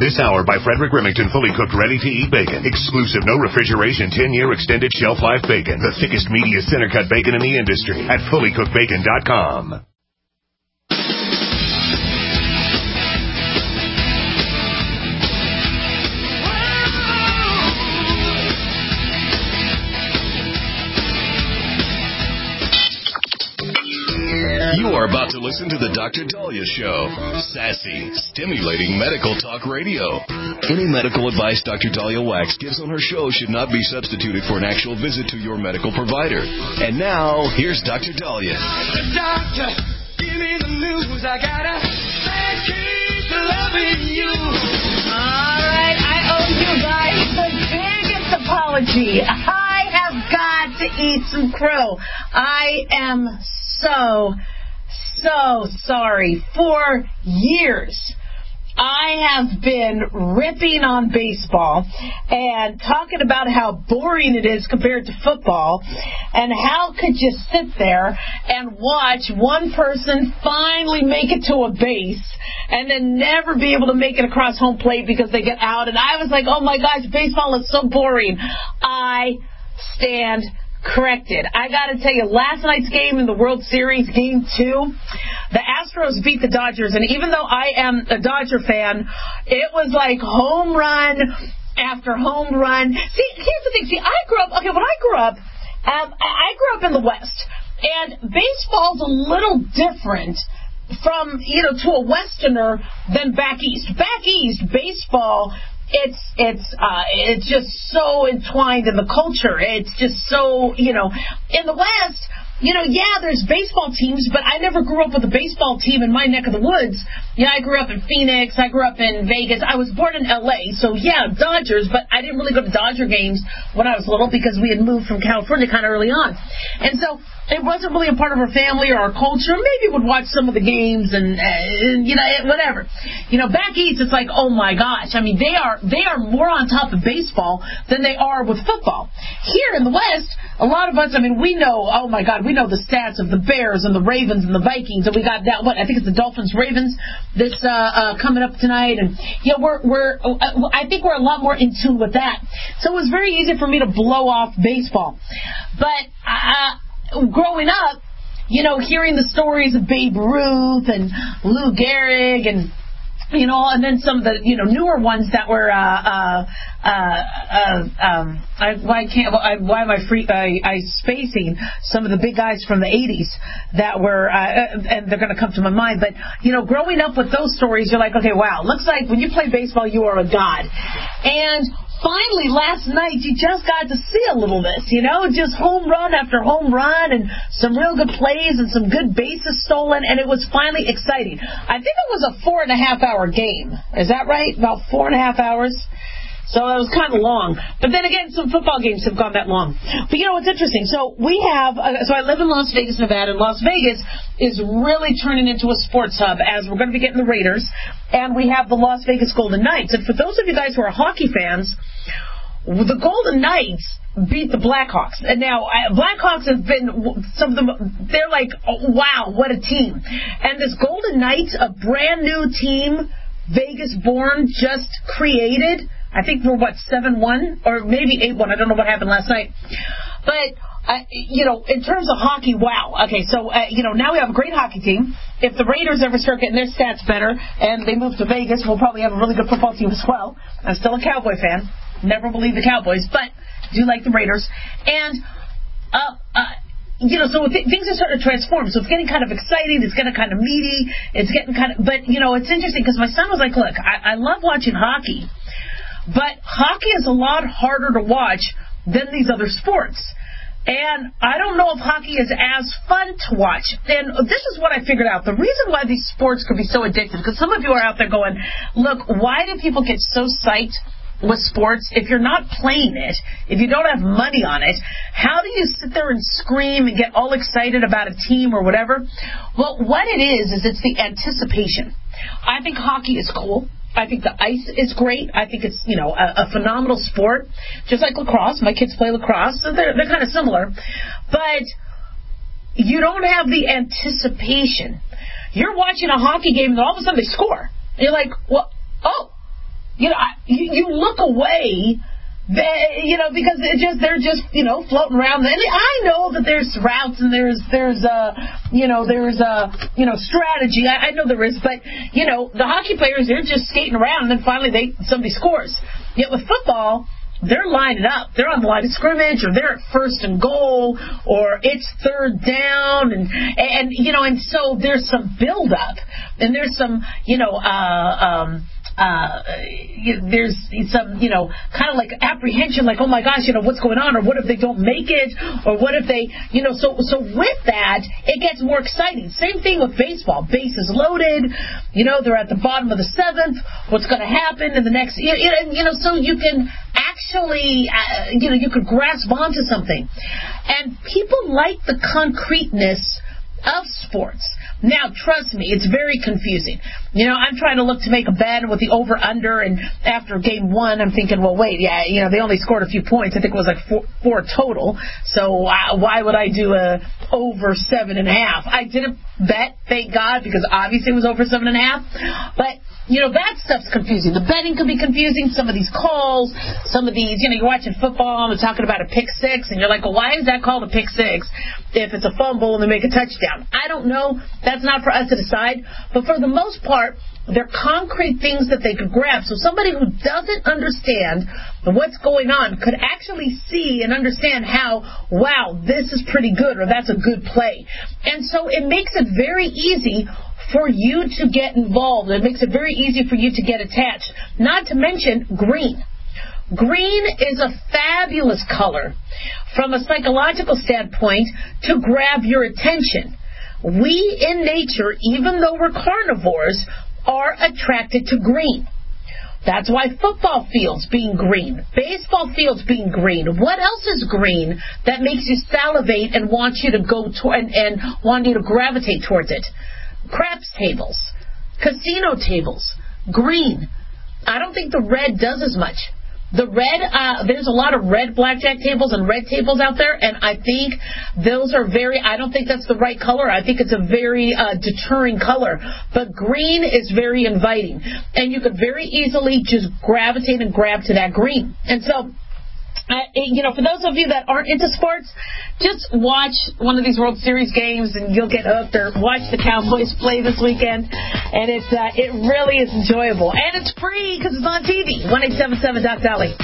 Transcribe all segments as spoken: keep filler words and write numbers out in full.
This hour by Frederick Remington, fully cooked, ready-to-eat bacon. Exclusive, no refrigeration, ten-year extended shelf life bacon. The thickest, meatiest, center-cut bacon in the industry at fully cooked bacon dot com. You are about to listen to the Doctor Dahlia Show. Sassy, stimulating medical talk radio. Any medical advice Doctor Dahlia Wax gives on her show should not be substituted for an actual visit to your medical provider. And now, here's Doctor Dahlia. Doctor, give me the news. I gotta keep loving you. All right, I owe you guys the biggest apology. I have got to eat some crow. I am so... So sorry. For years, I have been ripping on baseball and talking about how boring it is compared to football, and how could you sit there and watch one person finally make it to a base and then never be able to make it across home plate because they get out. And I was like, oh my gosh, baseball is so boring. I stand corrected. I got to tell you, last night's game in the World Series, Game two, the Astros beat the Dodgers, and even though I am a Dodger fan, it was like home run after home run. See, here's the thing. See, I grew up, okay, when I grew up, um, I grew up in the West, and baseball's a little different from, you know, to a Westerner than back East. Back East, baseball... It's it's uh, it's just so entwined in the culture. It's just so, you know, in the West, you know, yeah, there's baseball teams, but I never grew up with a baseball team in my neck of the woods. Yeah, I grew up in Phoenix. I grew up in Vegas. I was born in L A, so yeah, Dodgers, but I didn't really go to Dodger games when I was little because we had moved from California kind of early on. And so it wasn't really a part of our family or our culture. Maybe would watch some of the games and, and you know, whatever. You know, back east, it's like, oh my gosh. I mean, they are they are more on top of baseball than they are with football. Here in the West, a lot of us, I mean, we know, oh my God, we know the stats of the Bears and the Ravens and the Vikings, and we got that, what, I think it's the Dolphins Ravens that's uh, uh, coming up tonight. And, you know, we're, we're, uh, I think we're a lot more in tune with that. So it was very easy for me to blow off baseball. But, uh, growing up, you know, hearing the stories of Babe Ruth and Lou Gehrig and, you know, and then some of the, you know, newer ones that were, uh, uh, uh, uh um, I, why can't, I, why am I free, I, I spacing some of the big guys from the eighties that were, uh, and they're going to come to my mind, but, you know, growing up with those stories, you're like, okay, wow, looks like when you play baseball, you are a god. And finally, last night, you just got to see a little bit, you know, just home run after home run and some real good plays and some good bases stolen, and it was finally exciting. I think it was a four and a half hour game. Is that right? About four and a half hours? So it was kind of long. But then again, some football games have gone that long. But you know, it's interesting. So we have, uh, so I live in Las Vegas, Nevada, and Las Vegas is really turning into a sports hub as we're going to be getting the Raiders, and we have the Las Vegas Golden Knights. And for those of you guys who are hockey fans, the Golden Knights beat the Blackhawks. And now, Blackhawks have been, some of them, they're like, oh, wow, what a team. And this Golden Knights, a brand new team, Vegas-born, just created, I think we're, what, seven one? Or maybe eight one. I don't know what happened last night. But, uh, you know, in terms of hockey, wow. Okay, so, uh, you know, now we have a great hockey team. If the Raiders ever start getting their stats better and they move to Vegas, we'll probably have a really good football team as well. I'm still a Cowboy fan. Never believe the Cowboys, but do like the Raiders. And, uh, uh, you know, so th- things are starting to transform. So it's getting kind of exciting. It's getting kind of meaty. It's getting kind of, but, you know, it's interesting because my son was like, look, I, I love watching hockey, but hockey is a lot harder to watch than these other sports. And I don't know if hockey is as fun to watch. And this is what I figured out. The reason why these sports could be so addictive, because some of you are out there going, look, why do people get so psyched with sports? If you're not playing it, if you don't have money on it, how do you sit there and scream and get all excited about a team or whatever? Well, what it is, is it's the anticipation. I think hockey is cool. I think the ice is great. I think it's, you know, a, a phenomenal sport. Just like lacrosse. My kids play lacrosse, so they're, they're kind of similar. But you don't have the anticipation. You're watching a hockey game and all of a sudden they score. And you're like, well, oh, you know, I, you, you look away. They, you know, because it just they're just you know floating around. And I know that there's routes and there's there's a you know there's a you know strategy. I, I know there is, but you know the hockey players, they're just skating around and then finally they somebody scores. Yet with football, they're lining up. They're on the line of scrimmage, or they're at first and goal, or it's third down, and and you know and so there's some build up and there's some you know uh um. Uh, there's some, you know, kind of like apprehension, like, oh my gosh, you know, what's going on, or what if they don't make it, or what if they, you know, so so with that, it gets more exciting. Same thing with baseball. Bases loaded, you know, they're at the bottom of the seventh, what's going to happen in the next, you know, you know so you can actually, uh, you know, you could grasp onto something. And people like the concreteness of sports. Now, trust me, it's very confusing. You know, I'm trying to look to make a bet with the over-under, and after game one, I'm thinking, well, wait, yeah, you know, they only scored a few points. I think it was like four, four total. So uh, why would I do a over seven and a half? I didn't bet, thank God, because obviously it was over seven and a half. But you know, that stuff's confusing. The betting can be confusing. Some of these calls, some of these, you know, you're watching football and they're talking about a pick six, and you're like, well, why is that called a pick six if it's a fumble and they make a touchdown? I don't know. That's not for us to decide. But for the most part, they're concrete things that they could grab. So somebody who doesn't understand what's going on could actually see and understand how, wow, this is pretty good, or that's a good play. And so it makes it very easy for you to get involved. It makes it very easy for you to get attached. Not to mention green. Green is a fabulous color from a psychological standpoint to grab your attention. We in nature, even though we're carnivores, are attracted to green. That's why football fields being green, baseball fields being green. What else is green that makes you salivate and want you to go to and, and want you to gravitate towards it? Craps tables, casino tables, green. I don't think the red does as much. The red, uh, there's a lot of red blackjack tables and red tables out there, and I think those are very, I don't think that's the right color. I think it's a very uh, deterring color. But green is very inviting, and you could very easily just gravitate and grab to that green. And so, Uh, you know, for those of you that aren't into sports, just watch one of these World Series games and you'll get hooked, or watch the Cowboys play this weekend, and it's uh, it really is enjoyable. And it's free because it's on T V. one eight seven seven Doc Dolly.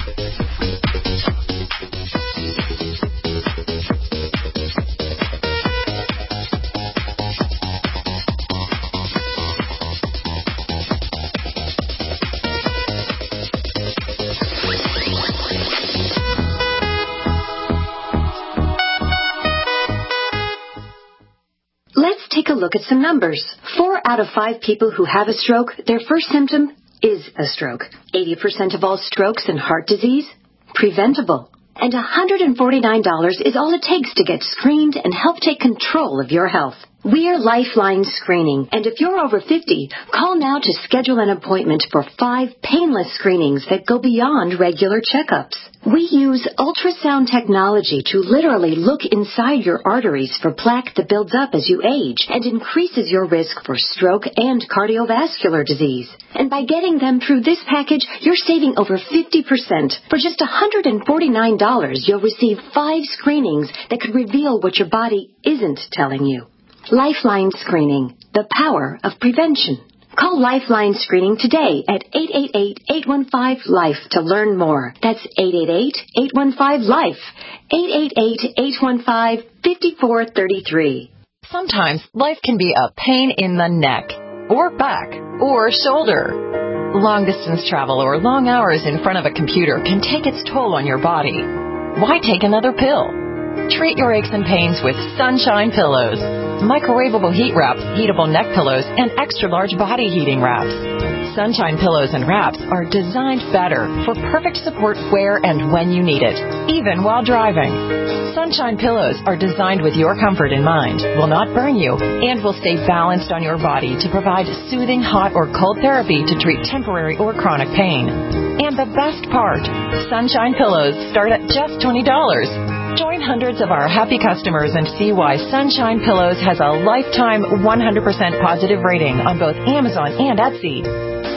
Take a look at some numbers. Four out of five people who have a stroke, their first symptom is a stroke. eighty percent of all strokes and heart disease, preventable. And one hundred forty-nine dollars is all it takes to get screened and help take control of your health. We're Lifeline Screening, and if you're over fifty, call now to schedule an appointment for five painless screenings that go beyond regular checkups. We use ultrasound technology to literally look inside your arteries for plaque that builds up as you age and increases your risk for stroke and cardiovascular disease. And by getting them through this package, you're saving over fifty percent. For just one hundred forty-nine dollars, you'll receive five screenings that could reveal what your body isn't telling you. Lifeline Screening, the power of prevention. Call Lifeline Screening today at eight eight eight, eight one five, LIFE to learn more. That's eight eight eight, eight one five, LIFE. eight eight eight, eight one five, five four three three. Sometimes life can be a pain in the neck, or back, or shoulder. Long-distance travel or long hours in front of a computer can take its toll on your body. Why take another pill? Treat your aches and pains with Sunshine Pillows. Microwavable heat wraps, heatable neck pillows, and extra-large body heating wraps. Sunshine Pillows and wraps are designed better for perfect support where and when you need it, even while driving. Sunshine Pillows are designed with your comfort in mind, will not burn you, and will stay balanced on your body to provide soothing hot or cold therapy to treat temporary or chronic pain. And the best part, Sunshine Pillows start at just twenty dollars. Join hundreds of our happy customers and see why Sunshine Pillows has a lifetime one hundred percent positive rating on both Amazon and Etsy.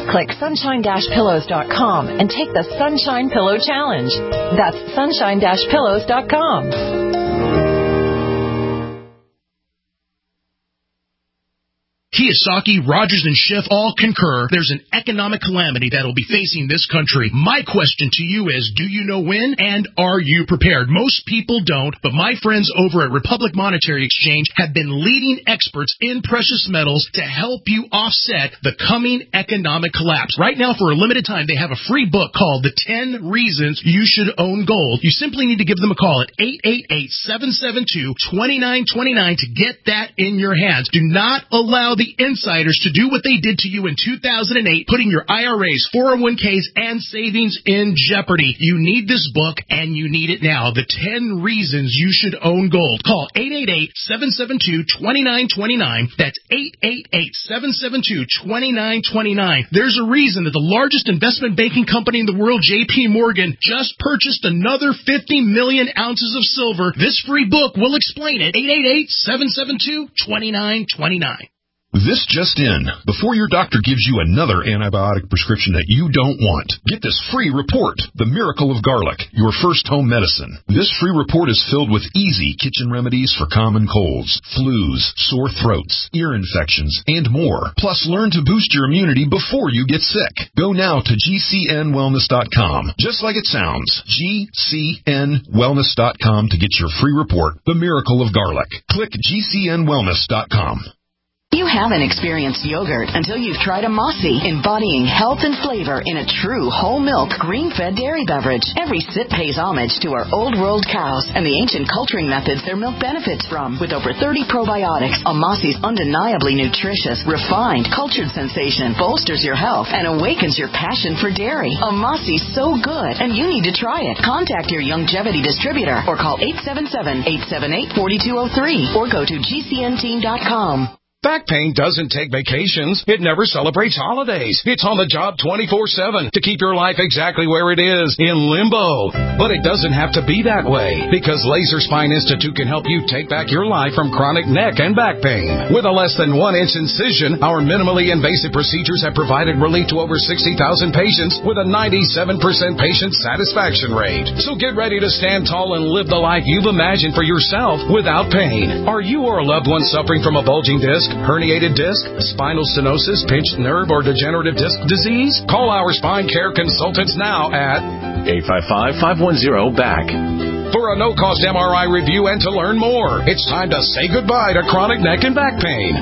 Click sunshine dash pillows dot com and take the Sunshine Pillow Challenge. That's sunshine dash pillows dot com. Kiyosaki, Rogers, and Schiff all concur there's an economic calamity that will be facing this country. My question to you is, do you know when, and are you prepared? Most people don't, but my friends over at Republic Monetary Exchange have been leading experts in precious metals to help you offset the coming economic collapse. Right now, for a limited time, they have a free book called The ten Reasons You Should Own Gold. You simply need to give them a call at eight eight eight, seven seven two, two nine two nine to get that in your hands. Do not allow the insiders to do what they did to you in two thousand eight, putting your I R As, four oh one k's, and savings in jeopardy. You need this book, and you need it now. The ten Reasons You Should Own Gold. Call eight eight eight, seven seven two, two nine two nine. That's eight eight eight, seven seven two, two nine two nine. There's a reason that the largest investment banking company in the world, J P Morgan, just purchased another fifty million ounces of silver. This free book will explain it. eight eight eight, seven seven two, two nine two nine. This just in. Before your doctor gives you another antibiotic prescription that you don't want, get this free report, The Miracle of Garlic, your first home medicine. This free report is filled with easy kitchen remedies for common colds, flus, sore throats, ear infections, and more. Plus, learn to boost your immunity before you get sick. Go now to G C N wellness dot com. Just like it sounds, G C N wellness dot com to get your free report, The Miracle of Garlic. Click G C N wellness dot com. You haven't experienced yogurt until you've tried a Mossy, embodying health and flavor in a true whole milk, green-fed dairy beverage. Every sip pays homage to our old world cows and the ancient culturing methods their milk benefits from. With over thirty probiotics, a Mossy's undeniably nutritious, refined, cultured sensation bolsters your health and awakens your passion for dairy. A Mossy's so good, and you need to try it. Contact your Youngevity distributor or call eight seven seven, eight seven eight, four two zero three or go to G C N team dot com. Back pain doesn't take vacations. It never celebrates holidays. It's on the job twenty-four seven to keep your life exactly where it is, in limbo. But it doesn't have to be that way, because Laser Spine Institute can help you take back your life from chronic neck and back pain. With a less than one inch incision, our minimally invasive procedures have provided relief to over sixty thousand patients with a ninety-seven percent patient satisfaction rate. So get ready to stand tall and live the life you've imagined for yourself without pain. Are you or a loved one suffering from a bulging disc, herniated disc, spinal stenosis, pinched nerve, or degenerative disc disease? Call our spine care consultants now at eight five five, five one zero, B A C. For a no-cost M R I review and to learn more. It's time to say goodbye to chronic neck and back pain.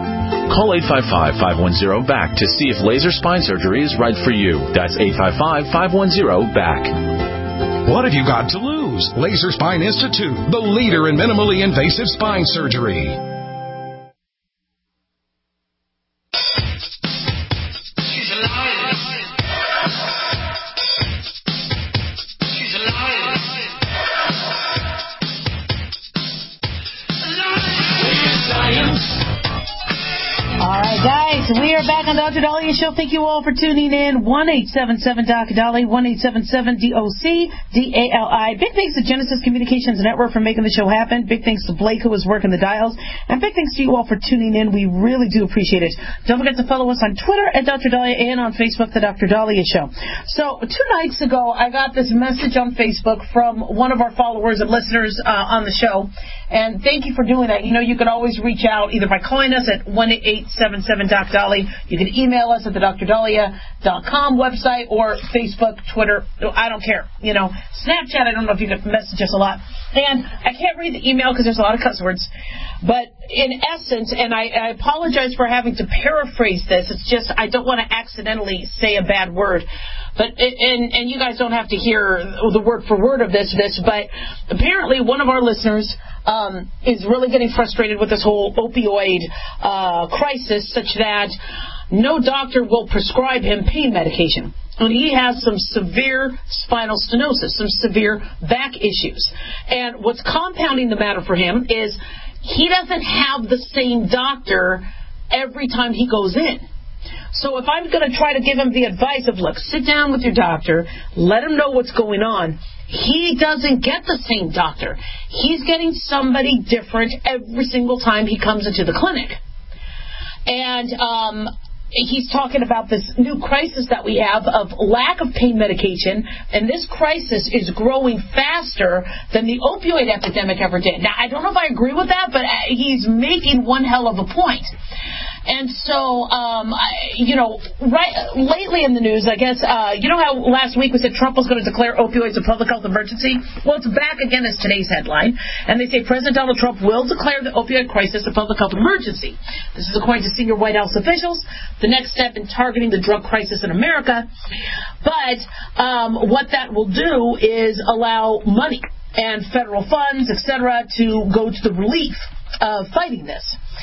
Call eight five five, five one zero, B A C to see if laser spine surgery is right for you. That's eight five five, five one zero, B A C. What have you got to lose? Laser Spine Institute, the leader in minimally invasive spine surgery. We are back on the Doctor Dahlia Show. Thank you all for tuning in. one eight seven seven D O C Dali, one eight seven seven D O C D A L I. Big thanks to Genesis Communications Network for making the show happen. Big thanks to Blake, who was working the dials. And big thanks to you all for tuning in. We really do appreciate it. Don't forget to follow us on Twitter at Doctor Dahlia and on Facebook, The Doctor Dahlia Show. So two nights ago, I got this message on Facebook from one of our followers and listeners uh, on the show. And thank you for doing that. You know, you can always reach out either by calling us at one eight seven seven D O C Dali. You can email us at the Dr Dahlia dot com website or Facebook, Twitter. I don't care. You know, Snapchat, I don't know if you can message us a lot. And I can't read the email because there's a lot of cuss words. But in essence, and I, I apologize for having to paraphrase this, it's just I don't want to accidentally say a bad word. But and and you guys don't have to hear the word for word of this, this, but apparently one of our listeners um, is really getting frustrated with this whole opioid uh, crisis, such that no doctor will prescribe him pain medication. And he has some severe spinal stenosis, some severe back issues. And what's compounding the matter for him is he doesn't have the same doctor every time he goes in. So if I'm going to try to give him the advice of, look, sit down with your doctor, let him know what's going on, he doesn't get the same doctor. He's getting somebody different every single time he comes into the clinic. And um, he's talking about this new crisis that we have of lack of pain medication, and this crisis is growing faster than the opioid epidemic ever did. Now, I don't know if I agree with that, but he's making one hell of a point. And so, um, you know, right lately in the news, I guess, uh, you know how last week we said Trump was going to declare opioids a public health emergency? Well, it's back again as today's headline. And they say President Donald Trump will declare the opioid crisis a public health emergency. This is according to senior White House officials, the next step in targeting the drug crisis in America. But um, what that will do is allow money and federal funds, et cetera, to go to the relief of fighting this.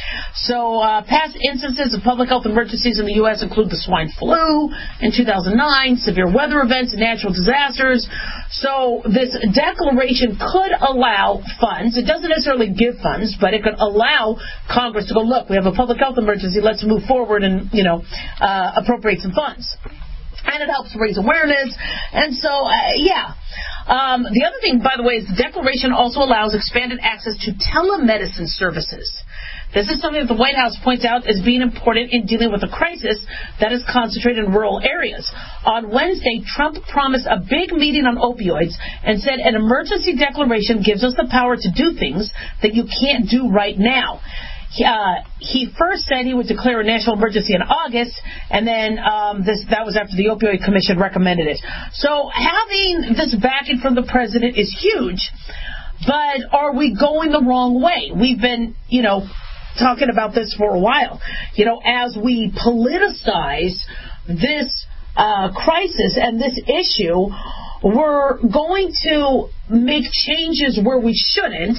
So uh, past instances of public health emergencies in the U S include the swine flu in two thousand nine, severe weather events, and natural disasters. So this declaration could allow funds. It doesn't necessarily give funds, but it could allow Congress to go, look, we have a public health emergency. Let's move forward and, you know, uh, appropriate some funds. And it helps raise awareness. And so, uh, yeah. Um, the other thing, by the way, is the declaration also allows expanded access to telemedicine services. This is something that the White House points out as being important in dealing with a crisis that is concentrated in rural areas. On Wednesday, Trump promised a big meeting on opioids and said an emergency declaration gives us the power to do things that you can't do right now. Uh, he first said he would declare a national emergency in August, and then um, this that was after the Opioid Commission recommended it. So having this backing from the president is huge, but are we going the wrong way? We've been, you know, talking about this for a while. You know, as we politicize this uh, crisis and this issue, we're going to make changes where we shouldn't,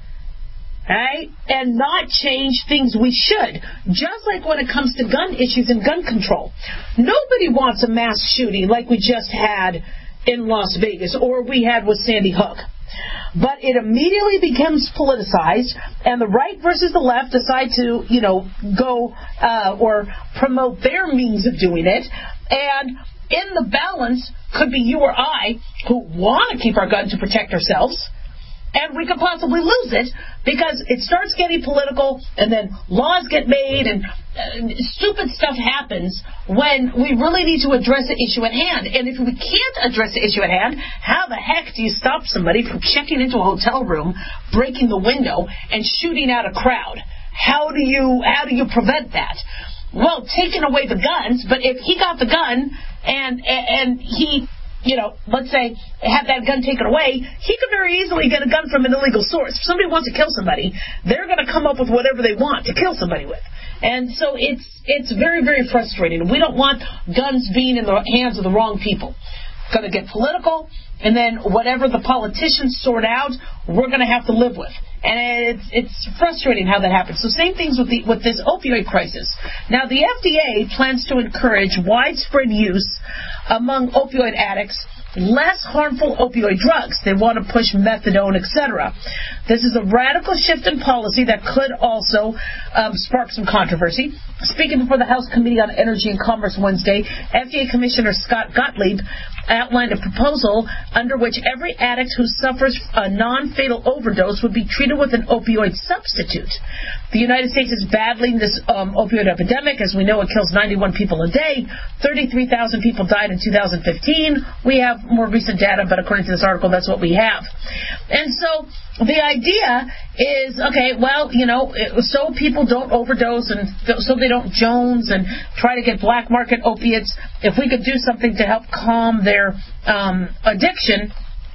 right? And not change things we should. Just like when it comes to gun issues and gun control. Nobody wants a mass shooting like we just had in Las Vegas or we had with Sandy Hook. But it immediately becomes politicized, and the right versus the left decide to, you know, go uh, or promote their means of doing it. And in the balance could be you or I who want to keep our gun to protect ourselves, and we could possibly lose it because it starts getting political and then laws get made and uh, stupid stuff happens when we really need to address the issue at hand. And if we can't address the issue at hand, how the heck do you stop somebody from checking into a hotel room, breaking the window, and shooting out a crowd? How do you, how do you prevent that? Well, taking away the guns, but if he got the gun and and he... you know, let's say, have that gun taken away, he could very easily get a gun from an illegal source. If somebody wants to kill somebody, they're going to come up with whatever they want to kill somebody with. And so it's it's very, very frustrating. We don't want guns being in the hands of the wrong people. It's going to get political, and then whatever the politicians sort out, we're going to have to live with. And it's it's frustrating how that happens. So same things with the with this opioid crisis. Now, the F D A plans to encourage widespread use among opioid addicts, less harmful opioid drugs. They want to push methadone, et cetera. This is a radical shift in policy that could also um, spark some controversy. Speaking before the House Committee on Energy and Commerce Wednesday, F D A Commissioner Scott Gottlieb outlined a proposal under which every addict who suffers a non-fatal overdose would be treated with an opioid substitute. The United States is battling this um, opioid epidemic. As we know, it kills ninety-one people a day. thirty-three thousand people died in two thousand fifteen. We have more recent data, but according to this article, that's what we have. And so the idea is, okay, well, you know, so people don't overdose and so they don't Jones and try to get black market opiates, if we could do something to help calm their um, addiction,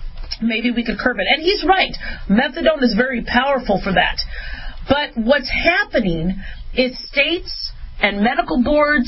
maybe we could curb it. And he's right. Methadone is very powerful for that. But what's happening is states and medical boards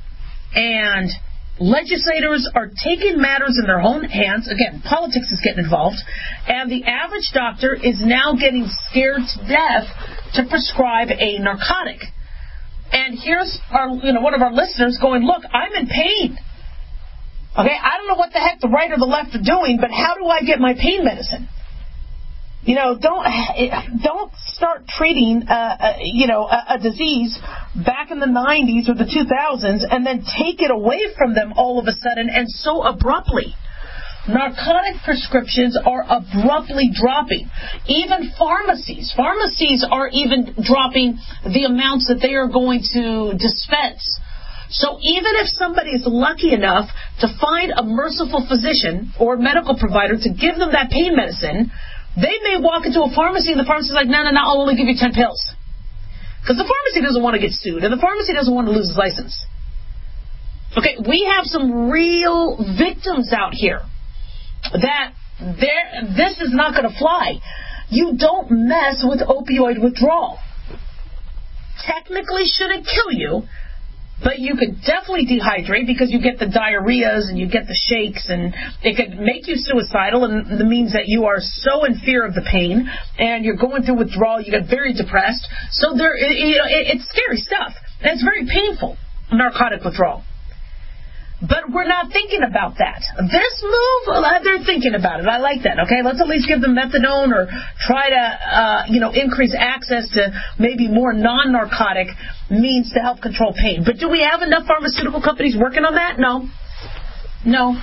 and legislators are taking matters in their own hands. Again, politics is getting involved. And the average doctor is now getting scared to death to prescribe a narcotic. And here's our, you know, one of our listeners going, look, I'm in pain. Okay, I don't know what the heck the right or the left are doing, but how do I get my pain medicine? You know, don't don't start treating, uh, uh, you know, a, a disease back in the nineties or the two thousands and then take it away from them all of a sudden and so abruptly. Narcotic prescriptions are abruptly dropping. Even pharmacies. Pharmacies are even dropping the amounts that they are going to dispense. So even if somebody is lucky enough to find a merciful physician or medical provider to give them that pain medicine, they may walk into a pharmacy and the pharmacist is like, no, no, no, I'll only give you ten pills. Because the pharmacy doesn't want to get sued and the pharmacy doesn't want to lose his license. Okay, we have some real victims out here that this is not going to fly. You don't mess with opioid withdrawal. Technically shouldn't kill you, but you could definitely dehydrate because you get the diarrheas and you get the shakes, and it could make you suicidal, and it means that you are so in fear of the pain and you're going through withdrawal, you get very depressed. So there, you know, it's scary stuff, and it's very painful, narcotic withdrawal. But we're not thinking about that. This move, they're thinking about it. I like that. Okay, let's at least give them methadone or try to, uh, you know, increase access to maybe more non-narcotic means to help control pain. But do we have enough pharmaceutical companies working on that? No. No.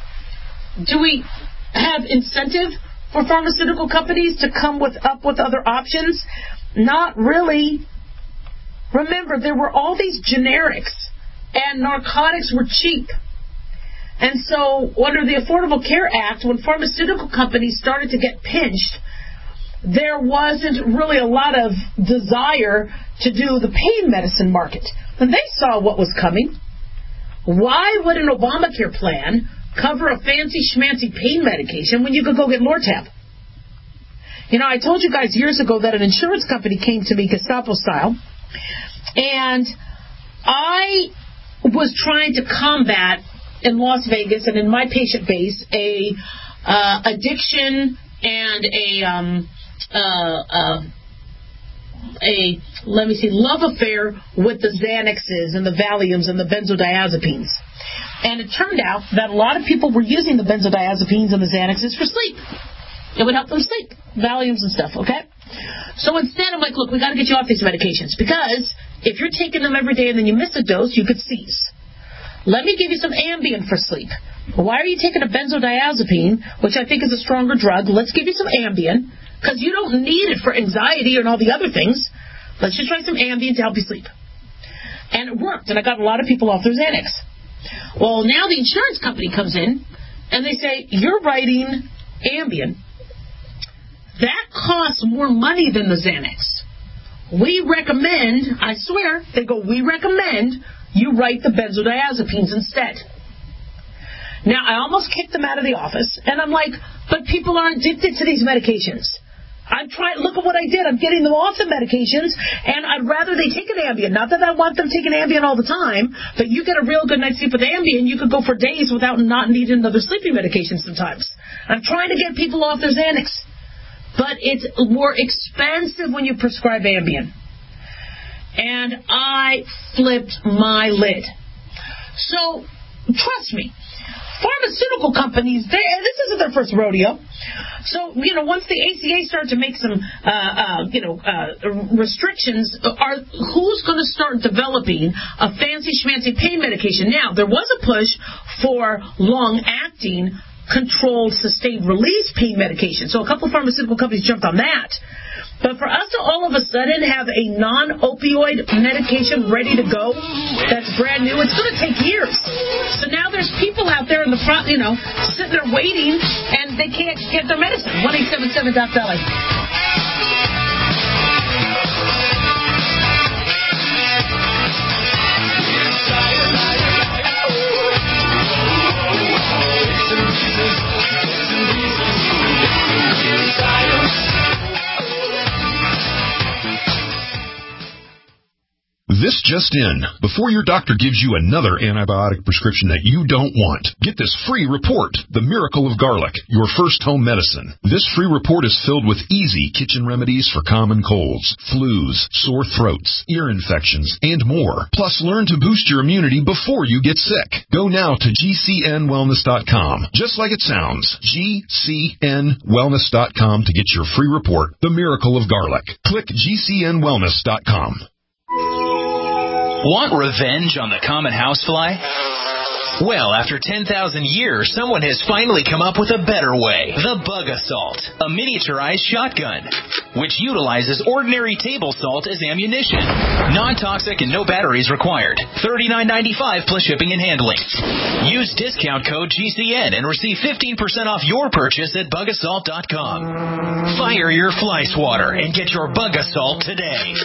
Do we have incentive for pharmaceutical companies to come with up with other options? Not really. Remember, there were all these generics. And narcotics were cheap. And so under the Affordable Care Act, when pharmaceutical companies started to get pinched, there wasn't really a lot of desire to do the pain medicine market. And they saw what was coming. Why would an Obamacare plan cover a fancy schmancy pain medication when you could go get Lortab? You know, I told you guys years ago that an insurance company came to me Gestapo style, and I was trying to combat in Las Vegas and in my patient base a uh, addiction and a um, uh, uh, a let me see love affair with the Xanaxes and the Valiums and the benzodiazepines. And it turned out that a lot of people were using the benzodiazepines and the Xanaxes for sleep. It would help them sleep, Valiums and stuff. Okay. So instead, I'm like, look, we got to get you off these medications because if you're taking them every day and then you miss a dose, you could seize. Let me give you some Ambien for sleep. Why are you taking a benzodiazepine, which I think is a stronger drug? Let's give you some Ambien, because you don't need it for anxiety and all the other things. Let's just try some Ambien to help you sleep. And it worked, and I got a lot of people off their Xanax. Well, now the insurance company comes in, and they say, you're writing Ambien. That costs more money than the Xanax. We recommend, I swear, they go, we recommend you write the benzodiazepines instead. Now, I almost kicked them out of the office, and I'm like, but people are addicted to these medications. I'm trying, look at what I did. I'm getting them off the medications, and I'd rather they take an Ambien. Not that I want them taking Ambien all the time, but you get a real good night's sleep with Ambien, you could go for days without not needing another sleeping medication sometimes. I'm trying to get people off their Xanax. But it's more expensive when you prescribe Ambien. And I flipped my lid. So, trust me, pharmaceutical companies, they, this isn't their first rodeo. So, you know, once the A C A started to make some, uh, uh, you know, uh, restrictions, are who's going to start developing a fancy schmancy pain medication? Now, there was a push for long-acting controlled sustained release pain medication. So a couple of pharmaceutical companies jumped on that. But for us to all of a sudden have a non-opioid medication ready to go that's brand new, it's going to take years. So now there's people out there in the front, you know, sitting there waiting, and they can't get their medicine. one eight seven seven Doc Dolly. This just in. Before your doctor gives you another antibiotic prescription that you don't want, get this free report, The Miracle of Garlic, your first home medicine. This free report is filled with easy kitchen remedies for common colds, flus, sore throats, ear infections, and more. Plus, learn to boost your immunity before you get sick. Go now to G C N wellness dot com. Just like it sounds, G C N wellness dot com to get your free report, The Miracle of Garlic. Click G C N wellness dot com. Want revenge on the common housefly? Well, after ten thousand years, someone has finally come up with a better way. The Bug Assault, a miniaturized shotgun. which utilizes ordinary table salt as ammunition. Non-toxic and no batteries required. thirty-nine ninety-five plus shipping and handling. Use discount code G C N and receive fifteen percent off your purchase at bug assault dot com. Fire your fly swatter and get your Bug Assault today.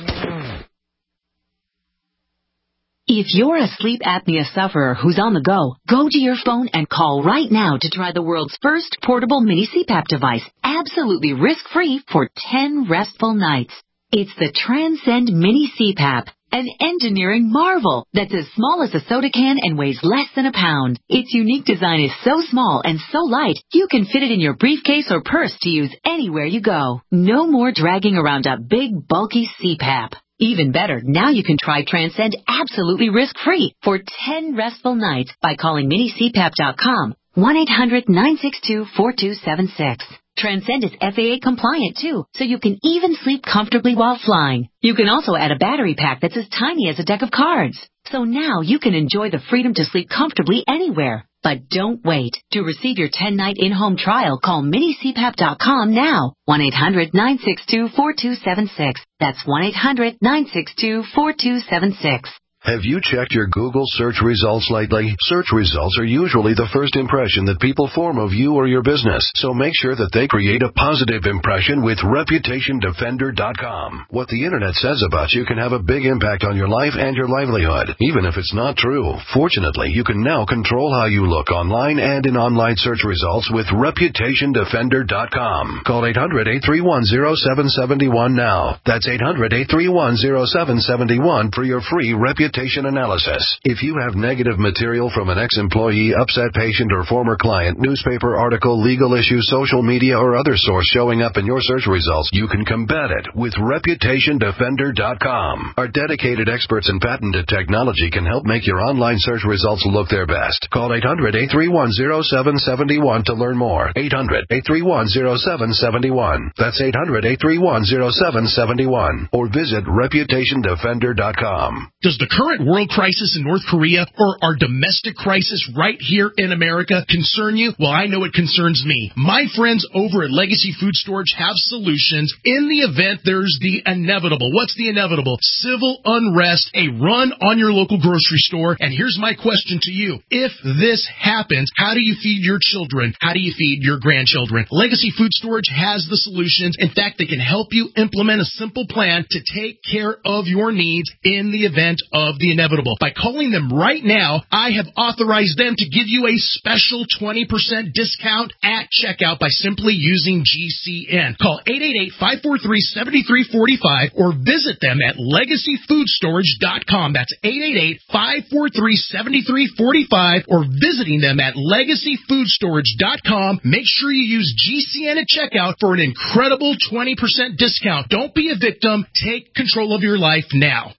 If you're a sleep apnea sufferer who's on the go, go to your phone and call right now to try the world's first portable mini C PAP device, absolutely risk-free for ten restful nights. It's the Transcend Mini C PAP, an engineering marvel that's as small as a soda can and weighs less than a pound. Its unique design is so small and so light, you can fit it in your briefcase or purse to use anywhere you go. No more dragging around a big, bulky C PAP. Even better, now you can try Transcend absolutely risk-free for ten restful nights by calling mini c pap dot com, one eight hundred nine six two four two seven six. Transcend is F A A compliant too, so you can even sleep comfortably while flying. You can also add a battery pack that's as tiny as a deck of cards. So now you can enjoy the freedom to sleep comfortably anywhere. But don't wait. To receive your ten-night in-home trial, call mini c pap dot com now. one eight hundred nine six two four two seven six. That's one eight hundred nine six two four two seven six. Have you checked your Google search results lately? Search results are usually the first impression that people form of you or your business, so make sure that they create a positive impression with reputation defender dot com. What the internet says about you can have a big impact on your life and your livelihood, even if it's not true. Fortunately, you can now control how you look online and in online search results with reputation defender dot com. Call eight hundred eight three one zero seven seven one now. That's eight hundred eight three one zero seven seven one for your free reputation analysis. If you have negative material from an ex-employee, upset patient, or former client, newspaper article, legal issue, social media, or other source showing up in your search results, you can combat it with reputation defender dot com. Our dedicated experts in patented technology can help make your online search results look their best. Call eight hundred eight three one zero seven seven one to learn more. eight hundred eight three one zero seven seven one. That's eight hundred eight three one zero seven seven one. Or visit reputation defender dot com. Does the current world crisis in North Korea or our domestic crisis right here in America concern you? Well, I know it concerns me. My friends over at Legacy Food Storage have solutions in the event there's the inevitable. What's the inevitable? Civil unrest, a run on your local grocery store. And here's my question to you. If this happens, how do you feed your children? How do you feed your grandchildren? Legacy Food Storage has the solutions. In fact, they can help you implement a simple plan to take care of your needs in the event of the inevitable. By calling them right now, I have authorized them to give you a special twenty percent discount at checkout by simply using G C N. Call eight eight eight, five four three, seven three four five or visit them at legacy food storage dot com. That's eight eight eight, five four three, seven three four five or visiting them at legacy food storage dot com. Make sure you use G C N at checkout for an incredible twenty percent discount. Don't be a victim. Take control of your life now.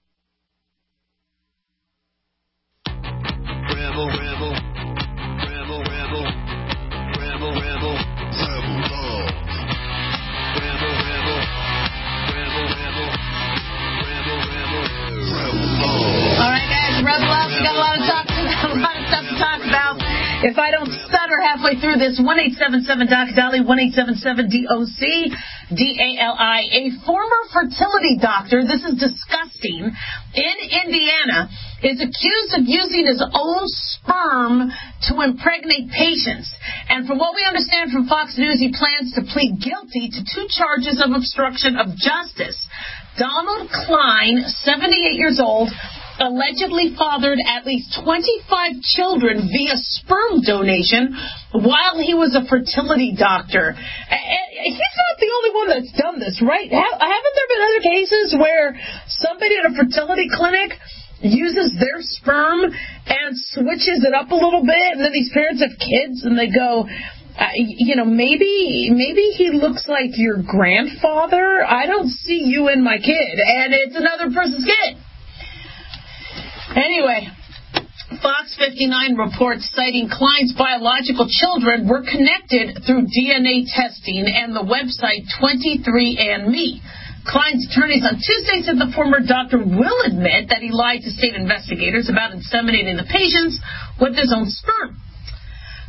Rebel, rebel, rebel, rebel, rebel, rebel, rebel love. Rebel, rebel, rebel, rebel, rebel, rebel, rebel love. All right, guys, rebel love. We got a lot of talk, a lot of stuff to talk about. If I don't stutter halfway through this, one eight seven seven Doc Dolly, one eight seven seven D O C D A L I, a former fertility doctor, this is disgusting, in Indiana, is accused of using his own sperm to impregnate patients. And from what we understand from Fox News, he plans to plead guilty to two charges of obstruction of justice. Donald Klein, seventy-eight years old, allegedly fathered at least twenty-five children via sperm donation while he was a fertility doctor. He's not the only one that's done this, right? Haven't there been other cases where somebody at a fertility clinic uses their sperm and switches it up a little bit, and then these parents have kids and they go, Uh, you know, maybe maybe he looks like your grandfather. I don't see you in my kid, and it's another person's kid. Anyway, Fox fifty-nine reports citing Klein's biological children were connected through D N A testing and the website twenty-three and me. Klein's attorneys on Tuesday said the former doctor will admit that he lied to state investigators about inseminating the patients with his own sperm.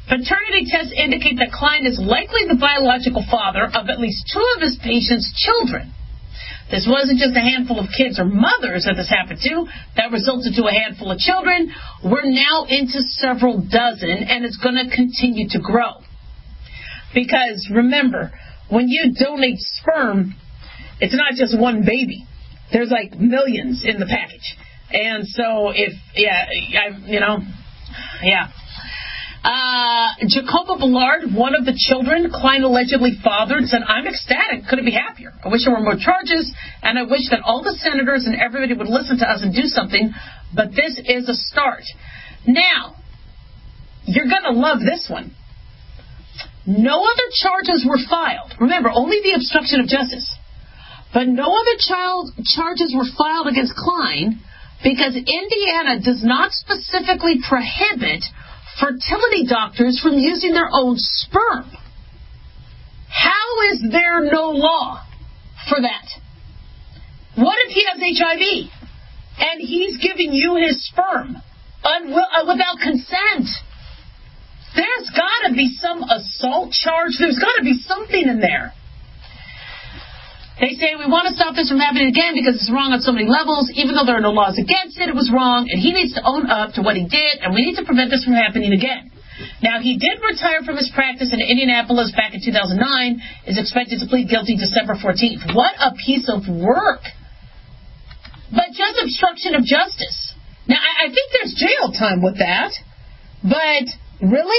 Paternity tests indicate that Klein is likely the biological father of at least two of his patients' children. This wasn't just a handful of kids or mothers that this happened to. That resulted to a handful of children. We're now into several dozen, and it's going to continue to grow. Because, remember, when you donate sperm, it's not just one baby. There's like millions in the package. And so if, yeah, I, you know, yeah. Uh, Jacoba Ballard, one of the children Klein allegedly fathered, said, I'm ecstatic. Couldn't be happier. I wish there were more charges, and I wish that all the senators and everybody would listen to us and do something, but this is a start. Now, you're going to love this one. No other charges were filed. Remember, only the obstruction of justice. But no other child charges were filed against Klein because Indiana does not specifically prohibit fertility doctors from using their own sperm. How is there no law for that? What if he has H I V and he's giving you his sperm unwi- uh, without consent? There's got to be some assault charge. There's got to be something in there. They say we want to stop this from happening again because it's wrong on so many levels. Even though there are no laws against it, it was wrong, and he needs to own up to what he did, and we need to prevent this from happening again. Now, he did retire from his practice in Indianapolis back in two thousand nine, is expected to plead guilty December fourteenth. What a piece of work. But just obstruction of justice. Now, I, I think there's jail time with that, but really?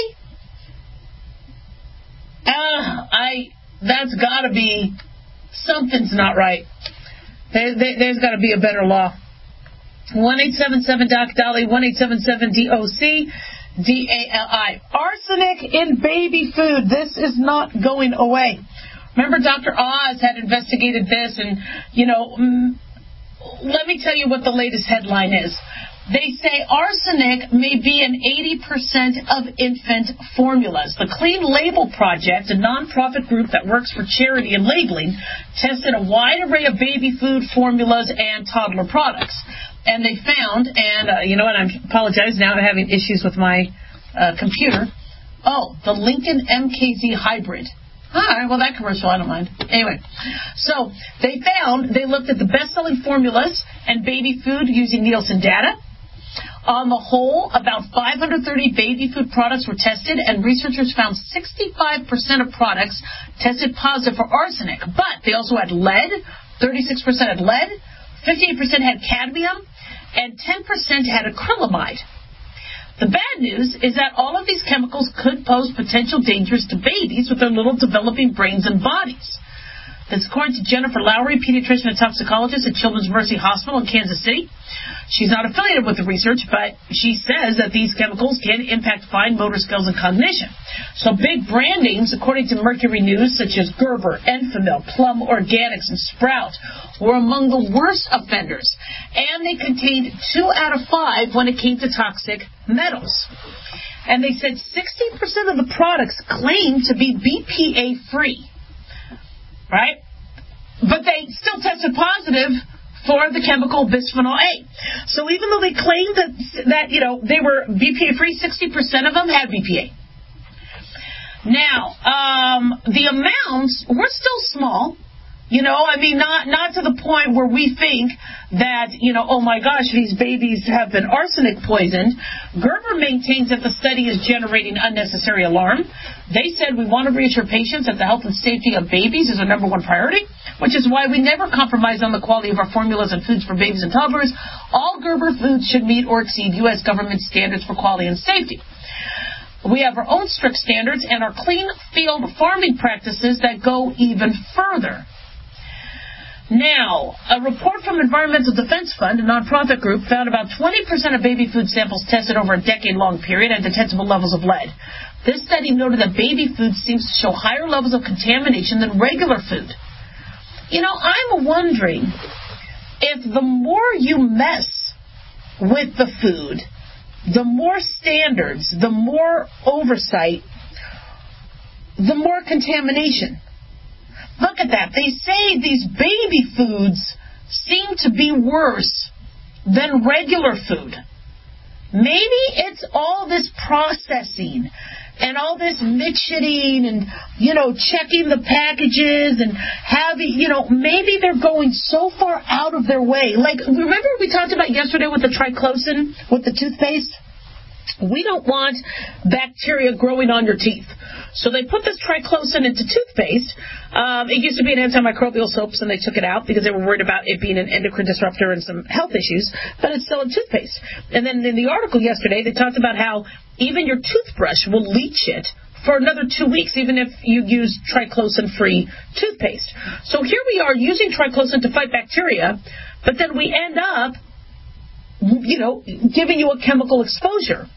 Uh, I, that's got to be... Something's not right. There, there, there's got to be a better law. one eight seven seven D O C Dolly, one eight seven seven D O C D A L I. Arsenic in baby food. This is not going away. Remember, Doctor Oz had investigated this, and, you know, mm, let me tell you what the latest headline is. They say arsenic may be in eighty percent of infant formulas. The Clean Label Project, a nonprofit group that works for charity and labeling, tested a wide array of baby food formulas and toddler products. And they found, and uh, you know what, I apologize now, I'm having issues with my uh, computer. Oh, the Lincoln M K Z Hybrid. All right, well, that commercial, I don't mind. Anyway, so they found, they looked at the best-selling formulas and baby food using Nielsen data. On the whole, about five hundred thirty baby food products were tested, and researchers found sixty-five percent of products tested positive for arsenic. But they also had lead, thirty-six percent had lead, fifty-eight percent had cadmium, and ten percent had acrylamide. The bad news is that all of these chemicals could pose potential dangers to babies with their little developing brains and bodies. That's according to Jennifer Lowry, pediatrician and toxicologist at Children's Mercy Hospital in Kansas City. She's not affiliated with the research, but she says that these chemicals can impact fine motor skills and cognition. So big brand names, according to Mercury News, such as Gerber, Enfamil, Plum Organics, and Sprout, were among the worst offenders. And they contained two out of five when it came to toxic metals. And they said sixty percent of the products claimed to be B P A-free. Right? But they still tested positive for the chemical bisphenol A. So even though they claimed that, that you know, they were B P A-free, sixty percent of them had B P A. Now, um, the amounts were still small. You know, I mean, not not to the point where we think that, you know, oh my gosh, these babies have been arsenic poisoned. Gerber maintains that the study is generating unnecessary alarm. They said we want to reassure patients that the health and safety of babies is our number one priority, which is why we never compromise on the quality of our formulas and foods for babies and toddlers. All Gerber foods should meet or exceed U S government standards for quality and safety. We have our own strict standards and our clean field farming practices that go even further. Now, a report from Environmental Defense Fund, a nonprofit group, found about twenty percent of baby food samples tested over a decade-long period had detectable levels of lead. This study noted that baby food seems to show higher levels of contamination than regular food. You know, I'm wondering if the more you mess with the food, the more standards, the more oversight, the more contamination. Look at that. They say these baby foods seem to be worse than regular food. Maybe it's all this processing and all this mixing and, you know, checking the packages and having, you know, maybe they're going so far out of their way. Like, remember we talked about yesterday with the triclosan, with the toothpaste? We don't want bacteria growing on your teeth. So they put this triclosan into toothpaste. Um, it used to be an antimicrobial soaps, and they took it out because they were worried about it being an endocrine disruptor and some health issues, but it's still in toothpaste. And then in the article yesterday, they talked about how even your toothbrush will leach it for another two weeks, even if you use triclosan-free toothpaste. So here we are using triclosan to fight bacteria, but then we end up, you know, giving you a chemical exposure.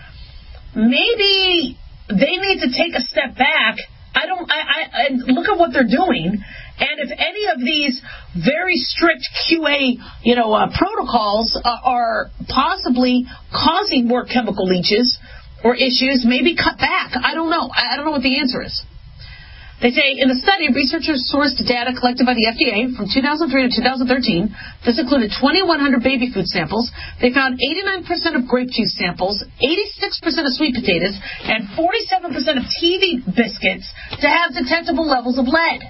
Maybe they need to take a step back. I don't. I, I, I look at what they're doing, and if any of these very strict Q A, you know, uh, protocols uh, are possibly causing more chemical leaches or issues, maybe cut back. I don't know. I, I don't know what the answer is. They say, in the study, researchers sourced data collected by the F D A from two thousand three to two thousand thirteen. This included twenty-one hundred baby food samples. They found eighty-nine percent of grape juice samples, eighty-six percent of sweet potatoes, and forty-seven percent of T V biscuits to have detectable levels of lead.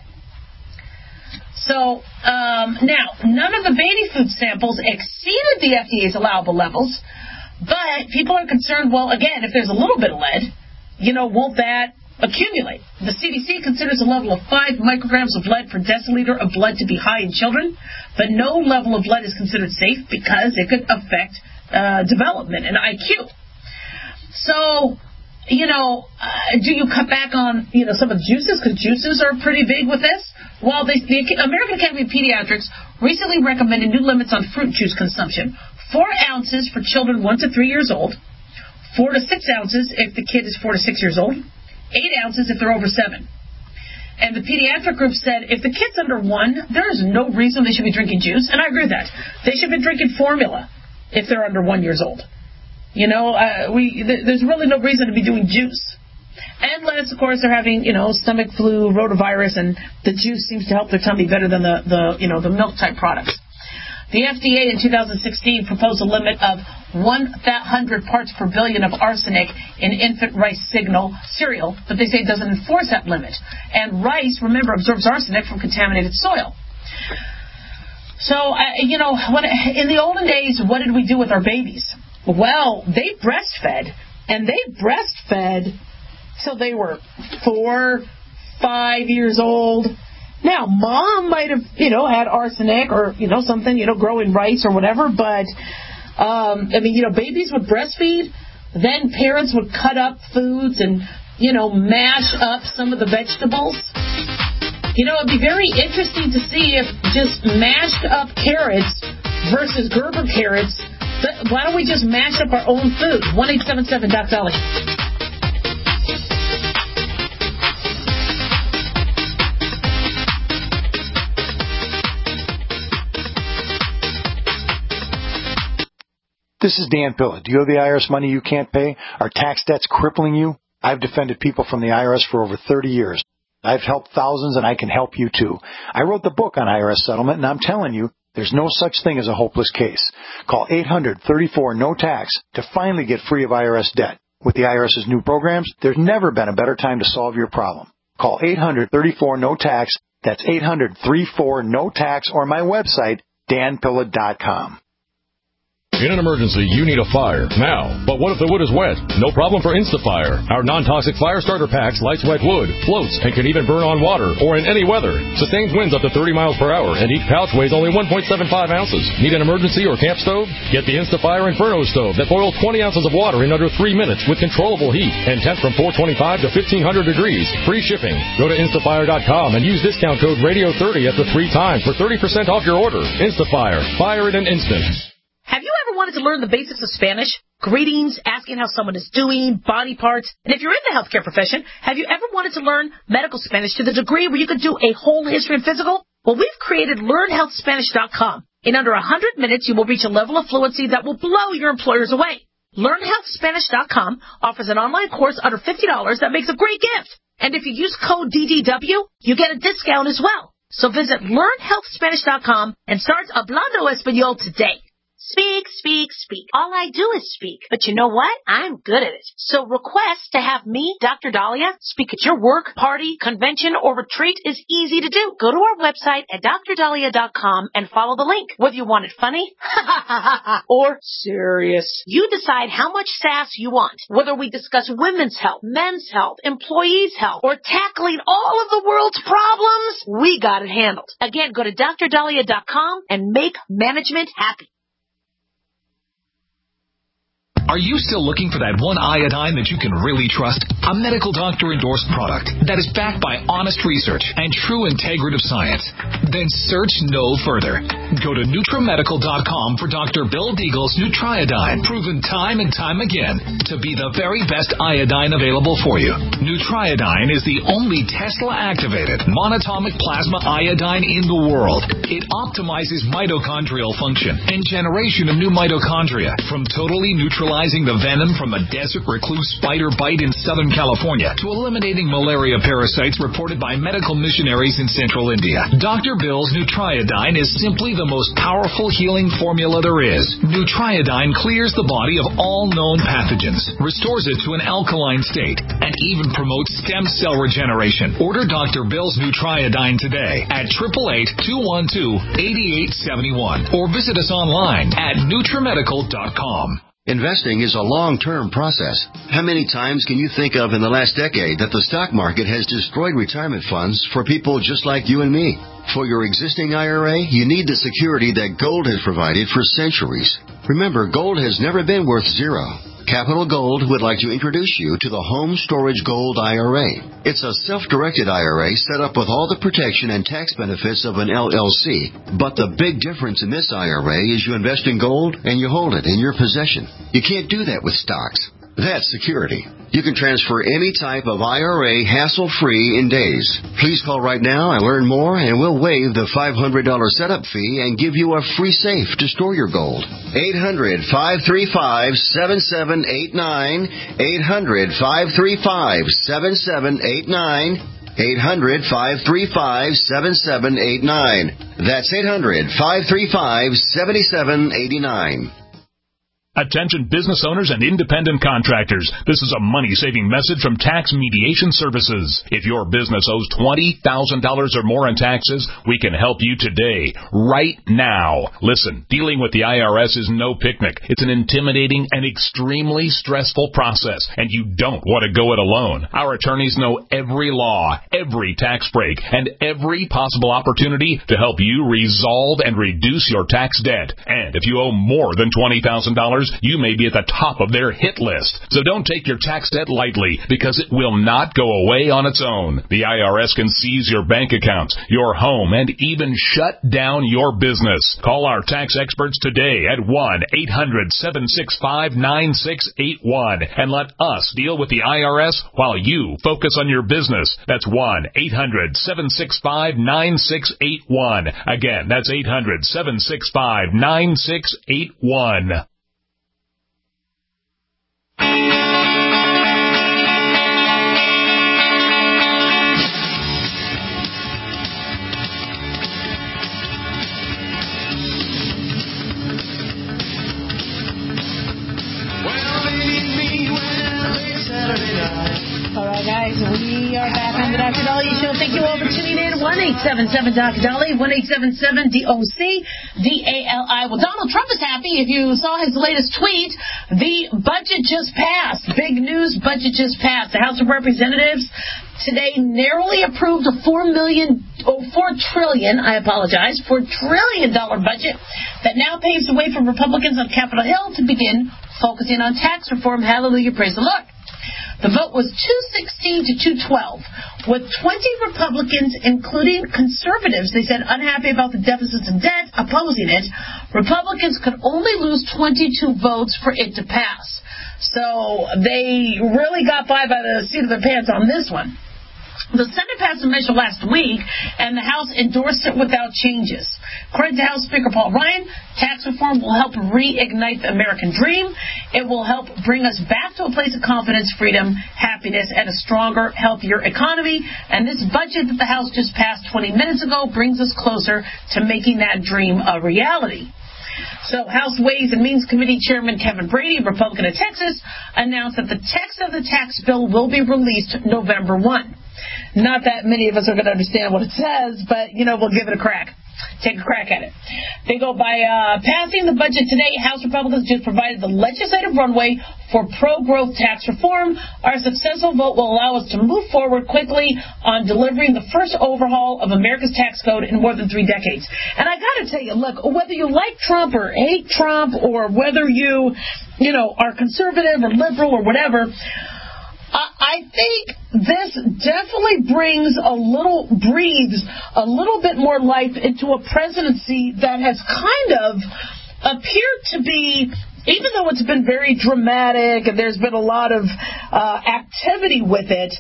So, um, now, none of the baby food samples exceeded the F D A's allowable levels, but people are concerned, well, again, if there's a little bit of lead, you know, won't that accumulate? The C D C considers a level of five micrograms of lead per deciliter of blood to be high in children, but no level of lead is considered safe because it could affect uh, development and I Q. So, you know, uh, do you cut back on, you know, some of the juices? Because juices are pretty big with this. Well, they, the American Academy of Pediatrics recently recommended new limits on fruit juice consumption. Four ounces for children one to three years old, four to six ounces if the kid is four to six years old, eight ounces if they're over seven. And the pediatric group said if the kid's under one, there is no reason they should be drinking juice. And I agree with that. They should be drinking formula if they're under one years old. You know, uh, we th- there's really no reason to be doing juice. Unless, of course, they're having, you know, stomach flu, rotavirus, and the juice seems to help their tummy better than the, the you know, the milk-type products. The F D A in two thousand sixteen proposed a limit of one hundred parts per billion of arsenic in infant rice signal cereal, but they say it doesn't enforce that limit. And rice, remember, absorbs arsenic from contaminated soil. So, uh, you know, when, in the olden days, what did we do with our babies? Well, they breastfed, and they breastfed till they were four, five years old. Now, mom might have, you know, had arsenic or, you know, something, you know, growing rice or whatever, but, um, I mean, you know, babies would breastfeed, then parents would cut up foods and, you know, mash up some of the vegetables. You know, it'd be very interesting to see if just mashed up carrots versus Gerber carrots, why don't we just mash up our own food? one eight seven seven Doc Dolly. This is Dan Pilla. Do you owe the I R S money you can't pay? Are tax debts crippling you? I've defended people from the I R S for over thirty years. I've helped thousands, and I can help you too. I wrote the book on I R S settlement, and I'm telling you, there's no such thing as a hopeless case. Call eight hundred thirty-four no tax to finally get free of I R S debt. With the IRS's new programs, there's never been a better time to solve your problem. Call eight hundred thirty-four no tax. That's eight hundred thirty-four no tax, or my website, dan pilla dot com. In an emergency, you need a fire now. But what if the wood is wet? No problem for InstaFire. Our non-toxic fire starter packs lights wet wood, floats, and can even burn on water or in any weather. Sustains winds up to thirty miles per hour, and each pouch weighs only one point seven five ounces. Need an emergency or camp stove? Get the InstaFire Inferno stove that boils twenty ounces of water in under three minutes with controllable heat and temp from four twenty-five to fifteen hundred degrees. Free shipping. Go to instafire dot com and use discount code radio thirty at the three times for thirty percent off your order. InstaFire. Fire in an instant. Have you ever wanted to learn the basics of Spanish? Greetings, asking how someone is doing, body parts. And if you're in the healthcare profession, have you ever wanted to learn medical Spanish to the degree where you could do a whole history and physical? Well, we've created learn health spanish dot com. In under one hundred minutes, you will reach a level of fluency that will blow your employers away. learn health spanish dot com offers an online course under fifty dollars that makes a great gift. And if you use code D D W, you get a discount as well. So visit learn health spanish dot com and start hablando español today. Speak, speak, speak. All I do is speak. But you know what? I'm good at it. So request to have me, Doctor Dahlia, speak at your work, party, convention, or retreat is easy to do. Go to our website at dr dahlia dot com and follow the link. Whether you want it funny or serious, you decide how much sass you want. Whether we discuss women's health, men's health, employees' health, or tackling all of the world's problems, we got it handled. Again, go to dr dahlia dot com and make management happy. Are you still looking for that one iodine that you can really trust? A medical doctor-endorsed product that is backed by honest research and true integrative science? Then search no further. Go to Nutramedical dot com for Doctor Bill Deagle's Nutriodine, proven time and time again to be the very best iodine available for you. Nutriodine is the only Tesla-activated monatomic plasma iodine in the world. It optimizes mitochondrial function and generation of new mitochondria from totally neutralizing the venom from a desert recluse spider bite in Southern California to eliminating malaria parasites reported by medical missionaries in central India. Doctor Bill's Nutriodine is simply the most powerful healing formula there is. Nutriodine clears the body of all known pathogens, restores it to an alkaline state, and even promotes stem cell regeneration. Order Doctor Bill's Nutriodine today at eight eight eight, two one two, eight eight seven one or visit us online at Nutramedical dot com. Investing is a long-term process. How many times can you think of in the last decade that the stock market has destroyed retirement funds for people just like you and me? For your existing I R A, you need the security that gold has provided for centuries. Remember, gold has never been worth zero. Capital Gold would like to introduce you to the Home Storage Gold I R A. It's a self-directed I R A set up with all the protection and tax benefits of an L L C. But the big difference in this I R A is you invest in gold and you hold it in your possession. You can't do that with stocks. That's security. You can transfer any type of I R A hassle-free in days. Please call right now and learn more, and we'll waive the five hundred dollars setup fee and give you a free safe to store your gold. eight hundred, five three five, seven seven eight nine. eight hundred, five three five, seven seven eight nine. eight hundred, five three five, seven seven eight nine. That's eight hundred, five three five, seven seven eight nine. Attention business owners and independent contractors. This is a money-saving message from Tax Mediation Services. If your business owes twenty thousand dollars or more in taxes, we can help you today, right now. Listen, dealing with the I R S is no picnic. It's an intimidating and extremely stressful process, and you don't want to go it alone. Our attorneys know every law, every tax break, and every possible opportunity to help you resolve and reduce your tax debt. And if you owe more than twenty thousand dollars, you may be at the top of their hit list. So don't take your tax debt lightly, because it will not go away on its own. The I R S can seize your bank accounts, your home, and even shut down your business. Call our tax experts today at one eight hundred, seven six five, nine six eight one and let us deal with the I R S while you focus on your business. That's one eight hundred, seven six five, nine six eight one. Again, that's eight hundred, seven six five, nine six eight one. All right, guys, we are back on the Doctor Dahlia Show. Thank you all for tuning in. one eight seven seven Doctor Dahlia, one eight seven seven D O C D A L I. Well, Donald Trump is happy. If you saw his latest tweet, the budget just passed. Big news, budget just passed. The House of Representatives today narrowly approved a four million, oh, four trillion, I apologize, four trillion dollar budget that now paves the way for Republicans on Capitol Hill to begin focusing on tax reform. Hallelujah, praise the Lord. The vote was two sixteen to two twelve, with twenty Republicans, including conservatives, they said, unhappy about the deficits and debt, opposing it. Republicans could only lose twenty-two votes for it to pass. So they really got by by the seat of their pants on this one. The Senate passed a measure last week, and the House endorsed it without changes. According to House Speaker Paul Ryan, tax reform will help reignite the American dream. It will help bring us back to a place of confidence, freedom, happiness, and a stronger, healthier economy. And this budget that the House just passed twenty minutes ago brings us closer to making that dream a reality. So House Ways and Means Committee Chairman Kevin Brady, Republican of Texas, announced that the text of the tax bill will be released November first. Not that many of us are going to understand what it says, but, you know, we'll give it a crack. Take a crack at it. They go by uh, passing the budget today. House Republicans just provided the legislative runway for pro-growth tax reform. Our successful vote will allow us to move forward quickly on delivering the first overhaul of America's tax code in more than three decades. And I got to tell you, look, whether you like Trump or hate Trump or whether you, you know, are conservative or liberal or whatever, I think this definitely brings a little, breathes a little bit more life into a presidency that has kind of appeared to be, even though it's been very dramatic and there's been a lot of uh, activity with it,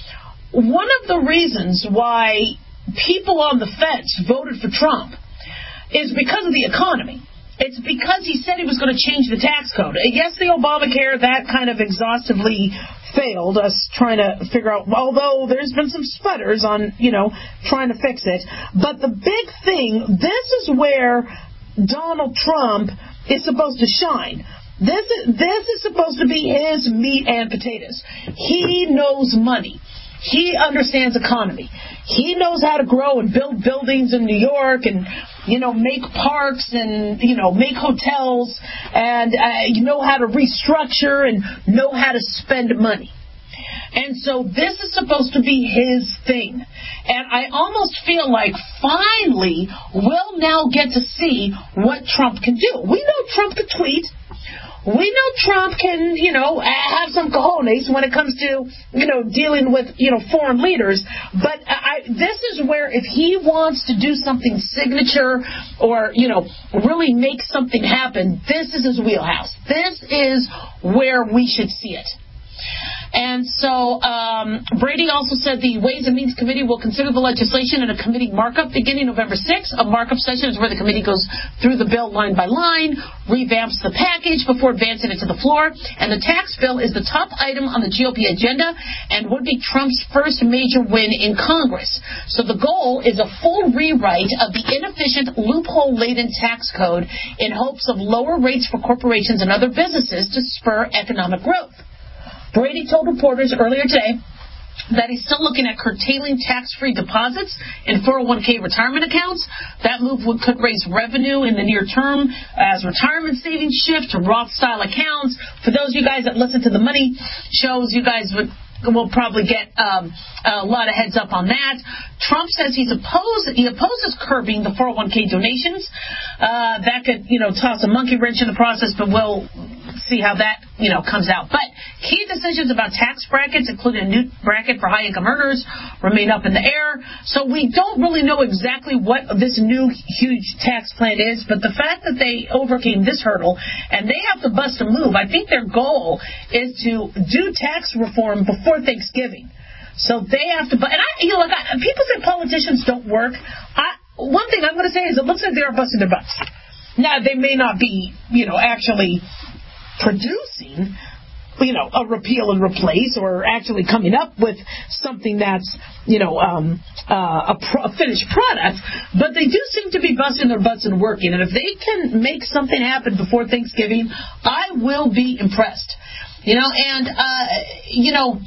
one of the reasons why people on the fence voted for Trump is because of the economy. It's because he said he was going to change the tax code. Yes, the Obamacare, that kind of exhaustively failed us trying to figure out, although there's been some sputters on, you know, trying to fix it. But the big thing, this is where Donald Trump is supposed to shine. This is, this is supposed to be his meat and potatoes. He knows money. He understands economy. He knows how to grow and build buildings in New York and, you know, make parks and, you know, make hotels and uh, you know how to restructure and know how to spend money. And so this is supposed to be his thing. And I almost feel like finally we'll now get to see what Trump can do. We know Trump can tweet. We know Trump can, you know, have some cojones when it comes to, you know, dealing with, you know, foreign leaders. But I, this is where if he wants to do something signature or, you know, really make something happen, this is his wheelhouse. This is where we should see it. And so um, Brady also said the Ways and Means Committee will consider the legislation in a committee markup beginning November sixth. A markup session is where the committee goes through the bill line by line, revamps the package before advancing it to the floor. And the tax bill is the top item on the G O P agenda and would be Trump's first major win in Congress. So the goal is a full rewrite of the inefficient, loophole-laden tax code in hopes of lower rates for corporations and other businesses to spur economic growth. Brady told reporters earlier today that he's still looking at curtailing tax-free deposits in four oh one k retirement accounts. That move would, could raise revenue in the near term as retirement savings shift to Roth-style accounts. For those of you guys that listen to the money shows, you guys would will probably get um, a lot of heads up on that. Trump says he's opposed, he opposes curbing the four oh one k donations. Uh, that could, you know, toss a monkey wrench in the process, but we'll see how that, you know, comes out. But key decisions about tax brackets, including a new bracket for high-income earners, remain up in the air. So we don't really know exactly what this new huge tax plan is, but the fact that they overcame this hurdle and they have to bust a move, I think their goal is to do tax reform before Thanksgiving. So they have to, and I, you know, like I, people say politicians don't work. I, one thing I'm going to say is it looks like they are busting their butts. Now, they may not be, you know, actually producing, you know, a repeal and replace or actually coming up with something that's, you know, um, uh, a, pro- a finished product, but they do seem to be busting their butts and working. And if they can make something happen before Thanksgiving, I will be impressed. You know, and, uh, you know,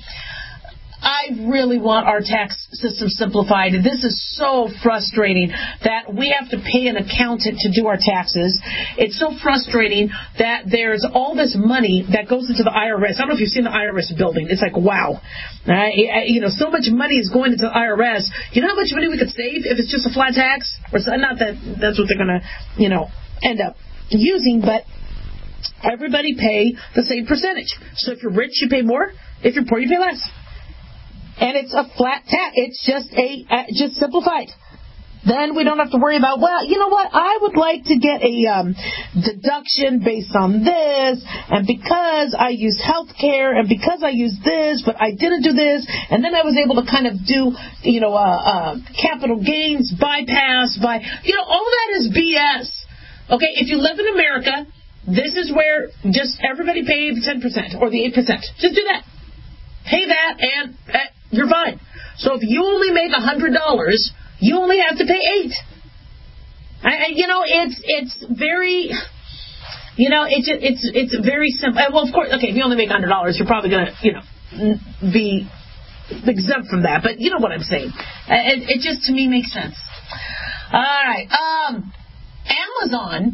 I really want our tax system simplified. This is so frustrating that we have to pay an accountant to do our taxes. It's so frustrating that there's all this money that goes into the I R S. I don't know if you've seen the I R S building. It's like, wow. Right? You know, so much money is going into the I R S. You know how much money we could save if it's just a flat tax? Or not that that's what they're going to, you know, end up using, but everybody pay the same percentage. So if you're rich, you pay more. If you're poor, you pay less. And it's a flat tax. It's just a uh, just simplified. Then we don't have to worry about, well, you know what? I would like to get a um, deduction based on this, and because I use health care, and because I use this, but I didn't do this, and then I was able to kind of do, you know, uh, uh, capital gains bypass by, you know, all that is B S. Okay, if you live in America, this is where just everybody pay the ten percent or the eight percent. Just do that. Pay that, and uh, you're fine. So if you only make one hundred dollars, you only have to pay eight. I, you know, it's it's very, You know, it's it's it's very simple. Well, of course, okay, if you only make one hundred dollars, you're probably going to, you know, be exempt from that. But you know what I'm saying. It, it just, to me, makes sense. All right. Um, Amazon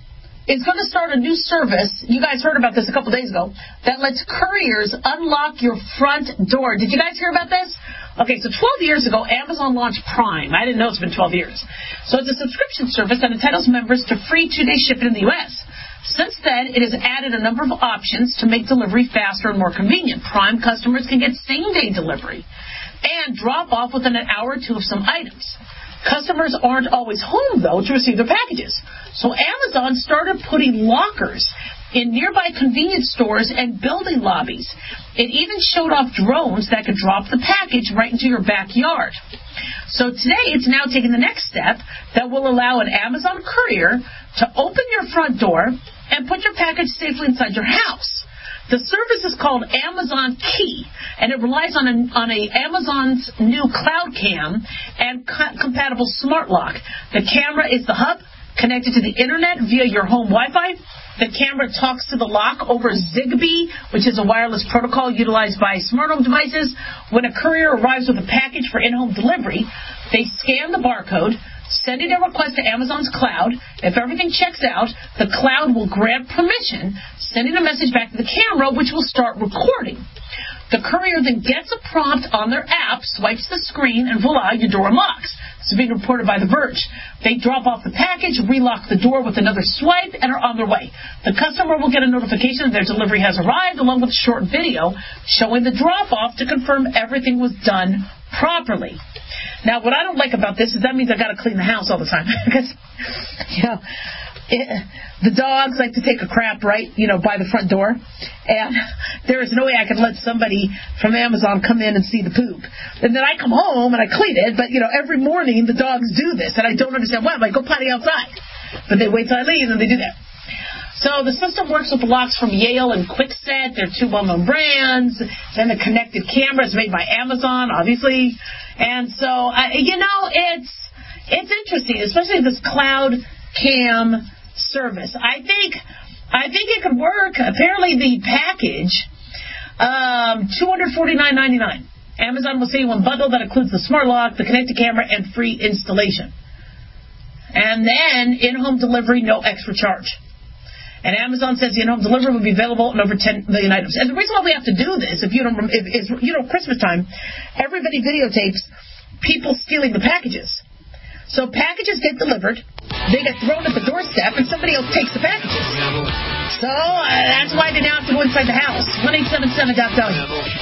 is going to start a new service. You guys heard about this a couple days ago. That lets couriers unlock your front door. Did you guys hear about this? Okay, so twelve years ago, Amazon launched Prime. I didn't know it's been twelve years. So it's a subscription service that entitles members to free two-day shipping in the U S Since then, it has added a number of options to make delivery faster and more convenient. Prime customers can get same-day delivery and drop off within an hour or two of some items. Customers aren't always home, though, to receive their packages. So Amazon started putting lockers in nearby convenience stores and building lobbies. It even showed off drones that could drop the package right into your backyard. So today, it's now taking the next step that will allow an Amazon courier to open your front door and put your package safely inside your house. The service is called Amazon Key, and it relies on a, on a Amazon's new Cloud Cam and co- compatible smart lock. The camera is the hub, connected to the internet via your home Wi-Fi. The camera talks to the lock over Zigbee, which is a wireless protocol utilized by smart home devices. When a courier arrives with a package for in-home delivery, they scan the barcode, sending a request to Amazon's cloud. If everything checks out, the cloud will grant permission, sending a message back to the camera, which will start recording. The courier then gets a prompt on their app, swipes the screen, and voila, your door unlocks. This is being reported by The Verge. They drop off the package, relock the door with another swipe, and are on their way. The customer will get a notification that their delivery has arrived, along with a short video showing the drop-off to confirm everything was done properly. Now, what I don't like about this is that means I've got to clean the house all the time. Because, you know, it, the dogs like to take a crap, right, you know, by the front door. And there is no way I could let somebody from Amazon come in and see the poop. And then I come home and I clean it, but, you know, every morning the dogs do this. And I don't understand why. I'm like, go potty outside. But they wait till I leave and they do that. So the system works with locks from Yale and Kwikset. They're two well-known brands. Then the connected camera is made by Amazon, obviously. And so, uh, you know, it's it's interesting, especially this Cloud Cam service. I think I think it could work. Apparently, the package, um, two hundred forty-nine ninety-nine. Amazon will send you one bundle that includes the smart lock, the connected camera, and free installation. And then in-home delivery, no extra charge. And Amazon says the in-home delivery will be available in over ten million items. And the reason why we have to do this, if you don't, if, is, you know, Christmas time, everybody videotapes people stealing the packages. So packages get delivered, they get thrown at the doorstep, and somebody else takes the packages. So uh, that's why they now have to go inside the house. one eight seven seven dot W.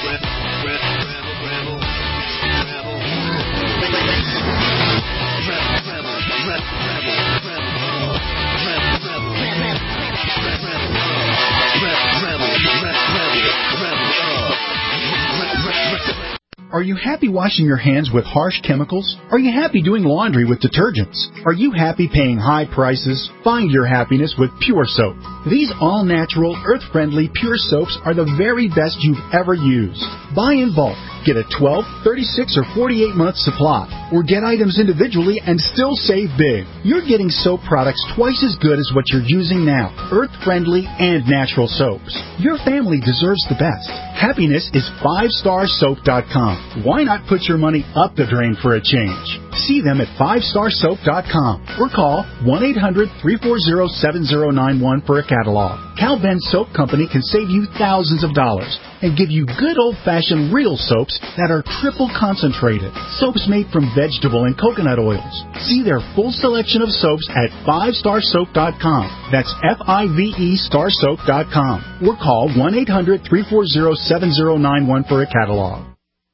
Are you happy washing your hands with harsh chemicals? Are you happy doing laundry with detergents? Are you happy paying high prices? Find your happiness with Pure Soap. These all-natural, earth-friendly Pure Soaps are the very best you've ever used. Buy in bulk. Get a twelve, thirty-six, or forty-eight month supply. Or get items individually and still save big. You're getting soap products twice as good as what you're using now. Earth-friendly and natural soaps. Your family deserves the best. Happiness is five star soap dot com. Why not put your money up the drain for a change? See them at five star soap dot com or call one eight hundred, three four zero, seven zero nine one for a catalog. Cal Ben Soap Company can save you thousands of dollars and give you good old-fashioned real soaps that are triple concentrated. Soaps made from vegetable and coconut oils. See their full selection of soaps at five star soap dot com. That's F I V E star soap dot com. Or call one eight hundred, three four zero, seven zero nine one for a catalog.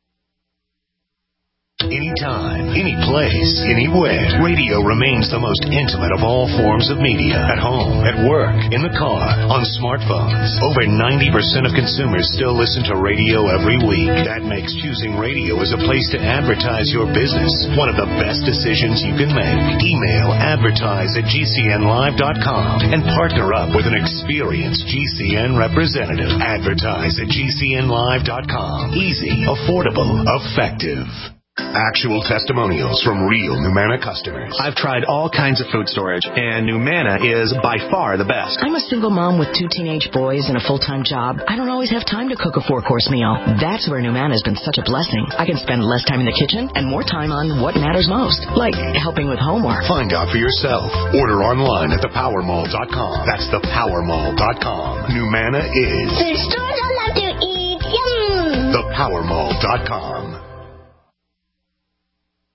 Anytime, any place, anywhere, radio remains the most intimate of all forms of media. At home, at work, in the car, on smartphones. Over ninety percent of consumers still listen to radio every week. That makes choosing radio as a place to advertise your business one of the best decisions you can make. Email advertise at G C N live dot com and partner up with an experienced G C N representative. Advertise at G C N live dot com. Easy, affordable, effective. Actual testimonials from real Numanna customers. I've tried all kinds of food storage, and Numanna is by far the best. I'm a single mom with two teenage boys and a full-time job. I don't always have time to cook a four-course meal. That's where Numanna has been such a blessing. I can spend less time in the kitchen and more time on what matters most, like helping with homework. Find out for yourself. Order online at the power mall dot com. That's the power mall dot com. Numanna is the stores I love to eat. Yum! the power mall dot com.